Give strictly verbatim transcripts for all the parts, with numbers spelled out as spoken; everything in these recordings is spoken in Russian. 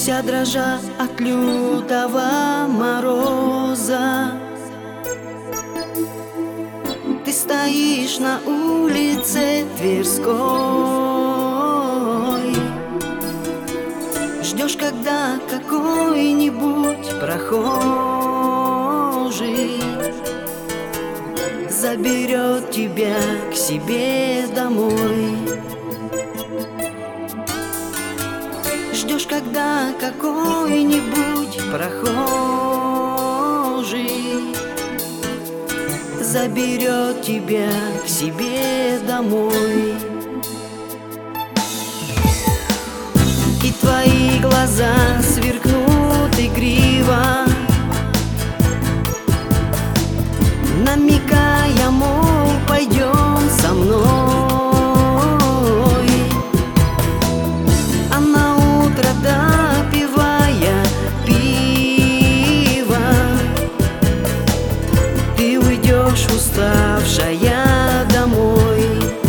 Вся дрожа от лютого мороза. Ты стоишь на улице Тверской, ждешь, когда какой-нибудь прохожий заберет тебя к себе домой. Ждешь, когда какой-нибудь прохожий заберет тебя к себе домой. И твои глаза сверкнут игриво, намекая, мол, пойдем со мной. А на утро, допивая пиво, ты уйдешь уставшая домой.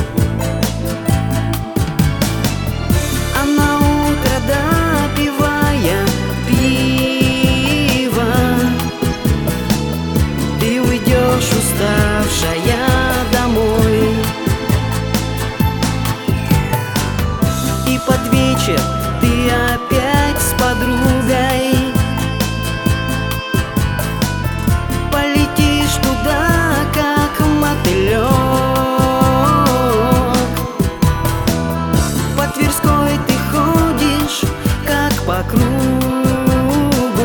А на утро, допивая пиво, ты уйдешь уставшая домой. И под вечер ты опять с подругой полетишь туда, как мотылек. По Тверской ты ходишь, как по кругу,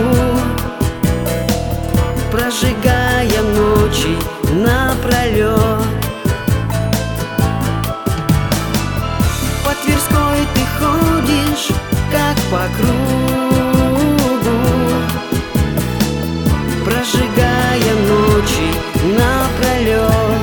прожигая ночи напролет. По Тверской ты ходишь, как по кругу, прожигая ночи напролет.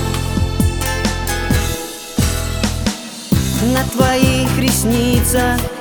На твоих ресницах